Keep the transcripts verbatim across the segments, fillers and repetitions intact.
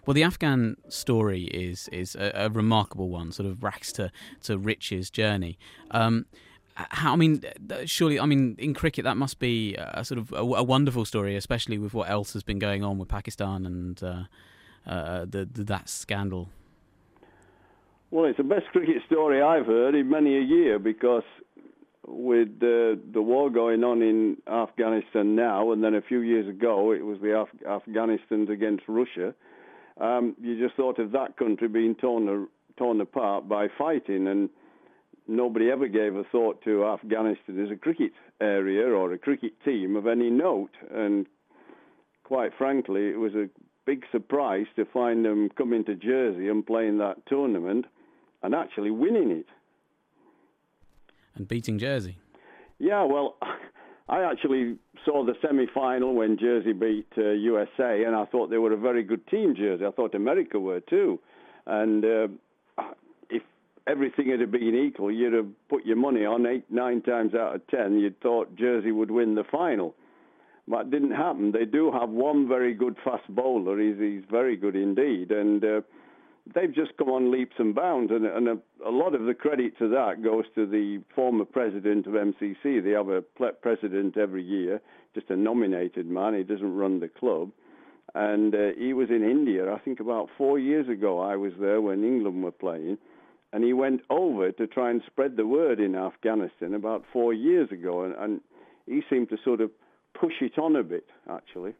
Well, the Afghan story is is a, a remarkable one, sort of rags to, to riches journey. Um, how, I mean, surely, I mean, in cricket that must be a sort of a, a wonderful story, especially with what else has been going on with Pakistan and uh, uh, the, the that scandal. Well, it's the best cricket story I've heard in many a year, because with uh, the war going on in Afghanistan now, and then a few years ago it was the Af- Afghanistans against Russia, um, you just thought of that country being torn, torn apart by fighting, and nobody ever gave a thought to Afghanistan as a cricket area or a cricket team of any note. And quite frankly, it was a big surprise to find them coming to Jersey and playing that tournament and actually winning it. And beating Jersey. Yeah, well, I actually saw the semi-final when Jersey beat uh, U S A, and I thought they were a very good team, Jersey. I thought America were too. And uh, if everything had been equal, you'd have put your money on eight, nine times out of ten, you'd thought Jersey would win the final. But it didn't happen. They do have one very good fast bowler. He's, he's very good indeed. And uh, they've just come on leaps and bounds, and, and a, a lot of the credit to that goes to the former president of M C C. They have a president every year, just a nominated man. He doesn't run the club. And uh, he was in India, I think about four years ago. I was there when England were playing, and he went over to try and spread the word in Afghanistan about four years ago, and, and he seemed to sort of push it on a bit, actually.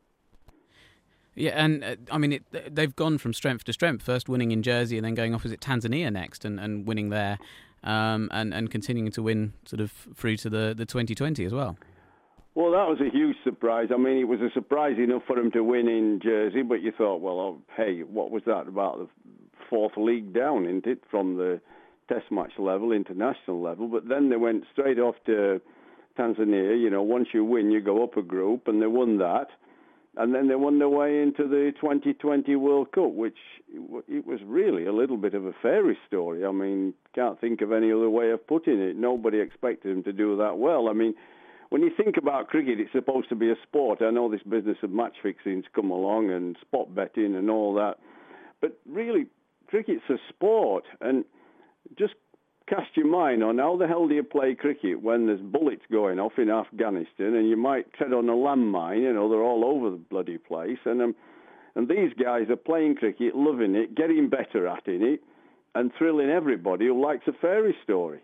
Yeah, and uh, I mean, it, they've gone from strength to strength, first winning in Jersey and then going off, is it Tanzania next, and, and winning there, um, and, and continuing to win sort of through to the, the twenty twenty as well. Well, that was a huge surprise. I mean, it was a surprise enough for them to win in Jersey, but you thought, well, oh, hey, what was that, about the fourth league down, isn't it, from the test match level, international level? But then they went straight off to Tanzania. You know, once you win, you go up a group, and they won that. And then they won their way into the twenty twenty World Cup, which it was really a little bit of a fairy story. I mean, can't think of any other way of putting it. Nobody expected them to do that well. I mean, when you think about cricket, it's supposed to be a sport. I know this business of match fixing's come along and spot betting and all that. But really, cricket's a sport. And just cast your mind on how the hell do you play cricket when there's bullets going off in Afghanistan and you might tread on a landmine, you know, they're all over the bloody place. And um, and these guys are playing cricket, loving it, getting better at it, and thrilling everybody who likes a fairy story.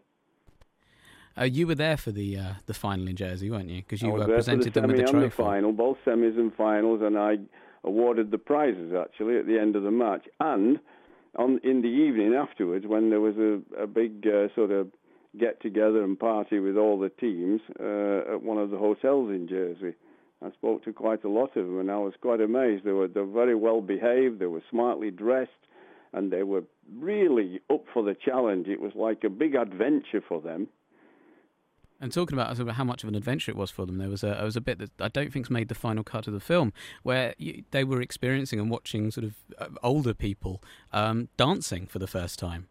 Uh, you were there for the uh, the final in Jersey, weren't you? Because you uh, presented the them with the trophy. And the final, both semis and finals, and I awarded the prizes, actually, at the end of the match. And on in the evening afterwards, when there was a, a big uh, sort of get-together and party with all the teams uh, at one of the hotels in Jersey, I spoke to quite a lot of them, and I was quite amazed. They were, they were very well behaved, they were smartly dressed, and they were really up for the challenge. It was like a big adventure for them. And talking about, about how much of an adventure it was for them, there was a, there was a bit that I don't think's made the final cut of the film, where you, they were experiencing and watching sort of uh, older people um, dancing for the first time.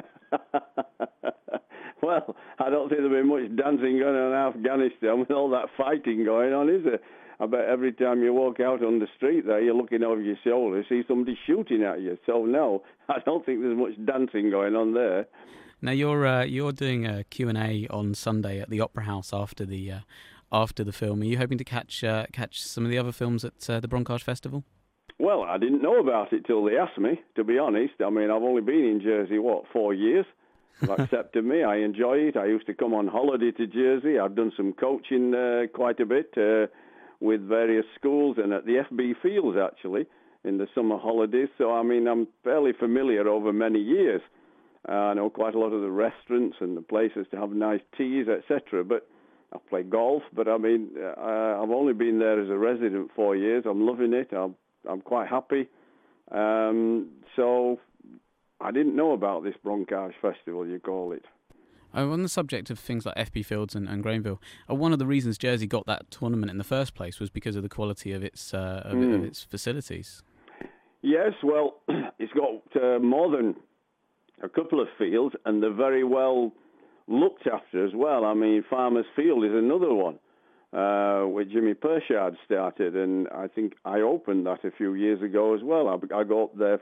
Well, I don't think there'll be much dancing going on in Afghanistan with all that fighting going on, is there? I bet every time you walk out on the street there, you're looking over your shoulder, see somebody shooting at you. So no, I don't think there's much dancing going on there. Now you're uh, you're doing a Q and A on Sunday at the Opera House after the uh, after the film. Are you hoping to catch uh, catch some of the other films at uh, the Broncage Festival? Well, I didn't know about it till they asked me, to be honest. I mean, I've only been in Jersey, what, four years? They've accepted me. I enjoy it. I used to come on holiday to Jersey. I've done some coaching uh, quite a bit uh, with various schools and at the F B Fields, actually, in the summer holidays. So, I mean, I'm fairly familiar over many years. Uh, I know quite a lot of the restaurants and the places to have nice teas, et cetera. But I play golf. But I mean, uh, I've only been there as a resident four years. I'm loving it. I'm I'm quite happy. Um, so I didn't know about this Broncage Festival, you call it. Oh, on the subject of things like F B Fields and, and Grainville, uh, one of the reasons Jersey got that tournament in the first place was because of the quality of its uh, of, mm. of its facilities. Yes, well, it's got uh, more than a couple of fields, and they're very well looked after as well. I mean, Farmers Field is another one, uh, where Jimmy Pershard started, and I think I opened that a few years ago as well. I, I go up there